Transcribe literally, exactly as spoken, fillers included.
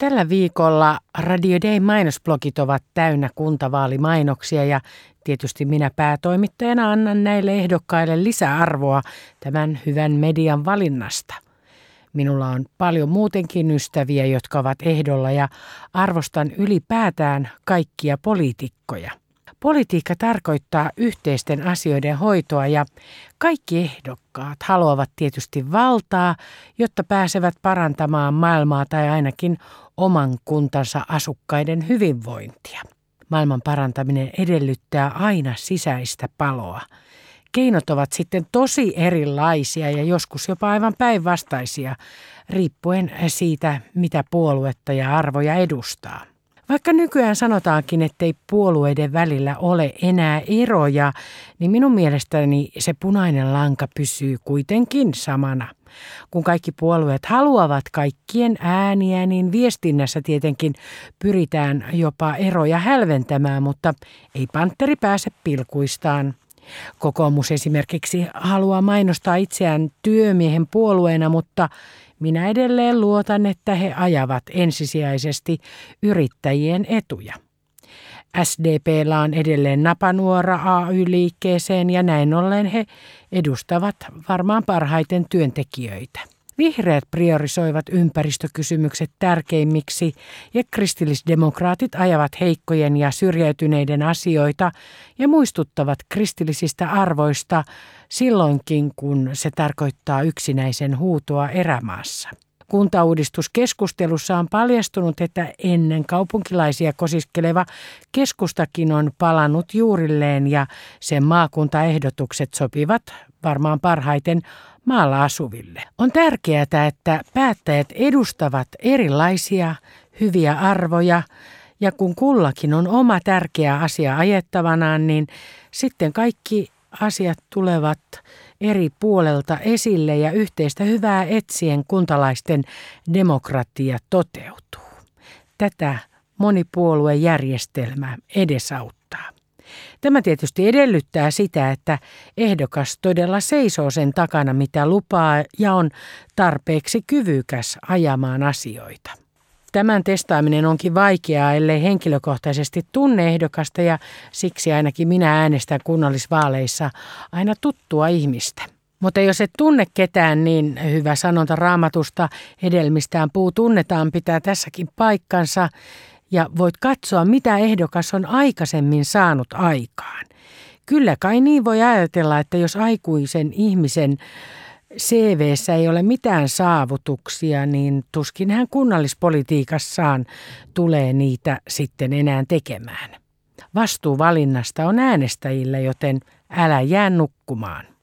Tällä viikolla Radio Dayn mainosblogit ovat täynnä kuntavaalimainoksia ja tietysti minä päätoimittajana annan näille ehdokkaille lisäarvoa tämän hyvän median valinnasta. Minulla on paljon muutenkin ystäviä, jotka ovat ehdolla ja arvostan ylipäätään kaikkia poliitikkoja. Politiikka tarkoittaa yhteisten asioiden hoitoa ja kaikki ehdokkaat haluavat tietysti valtaa, jotta pääsevät parantamaan maailmaa tai ainakin oman kuntansa asukkaiden hyvinvointia. Maailman parantaminen edellyttää aina sisäistä paloa. Keinot ovat sitten tosi erilaisia ja joskus jopa aivan päinvastaisia, riippuen siitä, mitä puoluetta ja arvoja edustaa. Vaikka nykyään sanotaankin, ettei puolueiden välillä ole enää eroja, niin minun mielestäni se punainen lanka pysyy kuitenkin samana. Kun kaikki puolueet haluavat kaikkien ääniä, niin viestinnässä tietenkin pyritään jopa eroja hälventämään, mutta ei pantteri pääse pilkuistaan. Kokoomus esimerkiksi haluaa mainostaa itseään työmiehen puolueena, mutta minä edelleen luotan, että he ajavat ensisijaisesti yrittäjien etuja. S D P:llä on edelleen napanuora A Y-liikkeeseen ja näin ollen he edustavat varmaan parhaiten työntekijöitä. Vihreät priorisoivat ympäristökysymykset tärkeimmiksi ja kristillisdemokraatit ajavat heikkojen ja syrjäytyneiden asioita ja muistuttavat kristillisistä arvoista silloinkin, kun se tarkoittaa yksinäisen huutoa erämaassa. Kuntauudistuskeskustelussa on paljastunut, että ennen kaupunkilaisia kosiskeleva keskustakin on palannut juurilleen ja sen maakuntaehdotukset sopivat varmaan parhaiten maalla asuville. On tärkeää, että päättäjät edustavat erilaisia hyviä arvoja ja kun kullakin on oma tärkeä asia ajettavanaan, niin sitten kaikki asiat tulevat eri puolelta esille ja yhteistä hyvää etsien kuntalaisten demokratia toteutuu. Tätä monipuoluejärjestelmä edesauttaa. Tämä tietysti edellyttää sitä, että ehdokas todella seisoo sen takana, mitä lupaa ja on tarpeeksi kyvykäs ajamaan asioita. Tämän testaaminen onkin vaikeaa, ellei henkilökohtaisesti tunne ehdokasta ja siksi ainakin minä äänestän kunnallisvaaleissa aina tuttua ihmistä. Mutta jos et tunne ketään, niin hyvä sanonta Raamatusta hedelmistään puu tunnetaan pitää tässäkin paikkansa ja voit katsoa, mitä ehdokas on aikaisemmin saanut aikaan. Kyllä kai niin voi ajatella, että jos aikuisen ihmisen C V:ssä ei ole mitään saavutuksia, niin tuskin hän kunnallispolitiikassaan tulee niitä sitten enää tekemään. Vastuu valinnasta on äänestäjillä, joten älä jää nukkumaan.